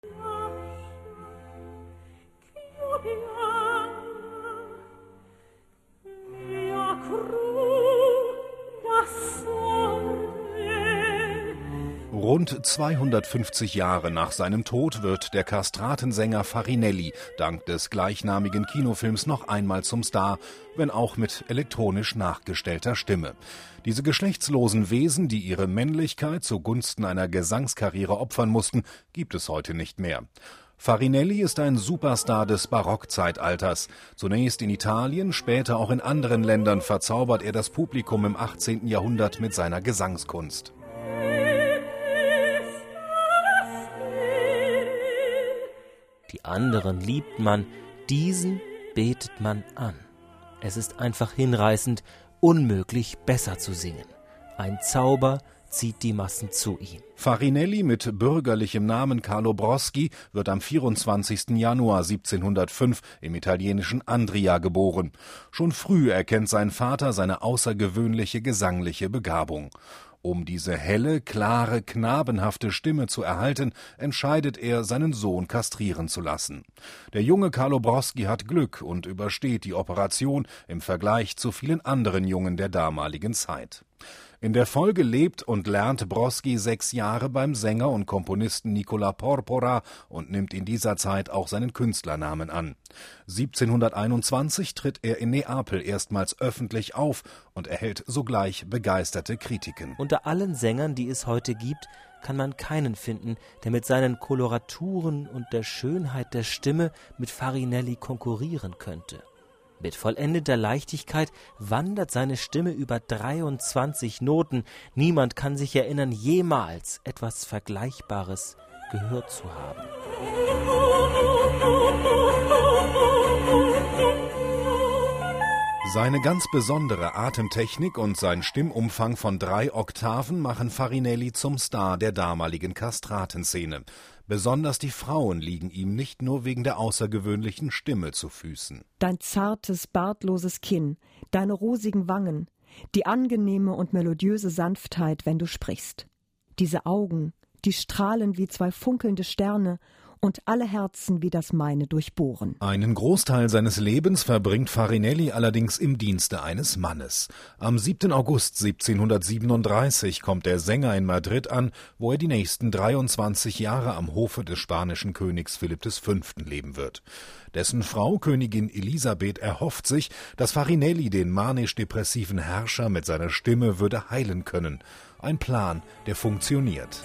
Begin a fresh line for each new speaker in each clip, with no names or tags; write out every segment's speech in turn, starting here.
Rund 250 Jahre nach seinem Tod wird der Kastratensänger Farinelli dank des gleichnamigen Kinofilms noch einmal zum Star, wenn auch mit elektronisch nachgestellter Stimme. Diese geschlechtslosen Wesen, die ihre Männlichkeit zugunsten einer Gesangskarriere opfern mussten, gibt es heute nicht mehr. Farinelli ist ein Superstar des Barockzeitalters. Zunächst in Italien, später auch in anderen Ländern verzaubert er das Publikum im 18. Jahrhundert mit seiner Gesangskunst.
Die anderen liebt man, diesen betet man an. Es ist einfach hinreißend, unmöglich besser zu singen. Ein Zauber zieht die Massen zu ihm.
Farinelli mit bürgerlichem Namen Carlo Broschi wird am 24. Januar 1705 im italienischen Andria geboren. Schon früh erkennt sein Vater seine außergewöhnliche gesangliche Begabung. Um diese helle, klare, knabenhafte Stimme zu erhalten, entscheidet er, seinen Sohn kastrieren zu lassen. Der junge Carlo Broschi hat Glück und übersteht die Operation im Vergleich zu vielen anderen Jungen der damaligen Zeit. In der Folge lebt und lernt Broschi 6 Jahre beim Sänger und Komponisten Nicola Porpora und nimmt in dieser Zeit auch seinen Künstlernamen an. 1721 tritt er in Neapel erstmals öffentlich auf und erhält sogleich begeisterte Kritiken.
Unter allen Sängern, die es heute gibt, kann man keinen finden, der mit seinen Koloraturen und der Schönheit der Stimme mit Farinelli konkurrieren könnte. Mit vollendeter Leichtigkeit wandert seine Stimme über 23 Noten. Niemand kann sich erinnern, jemals etwas Vergleichbares gehört zu haben.
Seine ganz besondere Atemtechnik und sein Stimmumfang von 3 Oktaven machen Farinelli zum Star der damaligen Kastratenszene. Besonders die Frauen liegen ihm nicht nur wegen der außergewöhnlichen Stimme zu Füßen.
Dein zartes, bartloses Kinn, deine rosigen Wangen, die angenehme und melodiöse Sanftheit, wenn du sprichst. Diese Augen, die strahlen wie 2 funkelnde Sterne und alle Herzen wie das meine durchbohren.
Einen Großteil seines Lebens verbringt Farinelli allerdings im Dienste eines Mannes. Am 7. August 1737 kommt der Sänger in Madrid an, wo er die nächsten 23 Jahre am Hofe des spanischen Königs Philipp V. leben wird. Dessen Frau, Königin Elisabeth, erhofft sich, dass Farinelli den manisch-depressiven Herrscher mit seiner Stimme würde heilen können. Ein Plan, der funktioniert.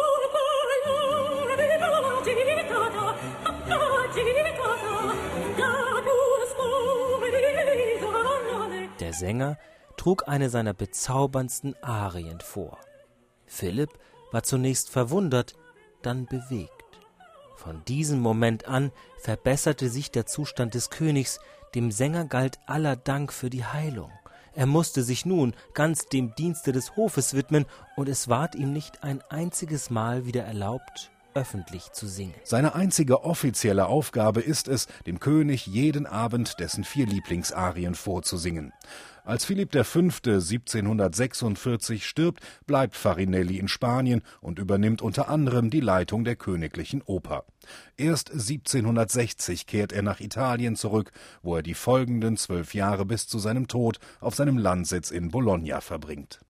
Der Sänger trug eine seiner bezauberndsten Arien vor. Philipp war zunächst verwundert, dann bewegt. Von diesem Moment an verbesserte sich der Zustand des Königs, dem Sänger galt aller Dank für die Heilung. Er musste sich nun ganz dem Dienste des Hofes widmen, und es ward ihm nicht ein einziges Mal wieder erlaubt, öffentlich zu singen.
Seine einzige offizielle Aufgabe ist es, dem König jeden Abend dessen 4 Lieblingsarien vorzusingen. Als Philipp V. 1746 stirbt, bleibt Farinelli in Spanien und übernimmt unter anderem die Leitung der Königlichen Oper. Erst 1760 kehrt er nach Italien zurück, wo er die folgenden 12 Jahre bis zu seinem Tod auf seinem Landsitz in Bologna verbringt.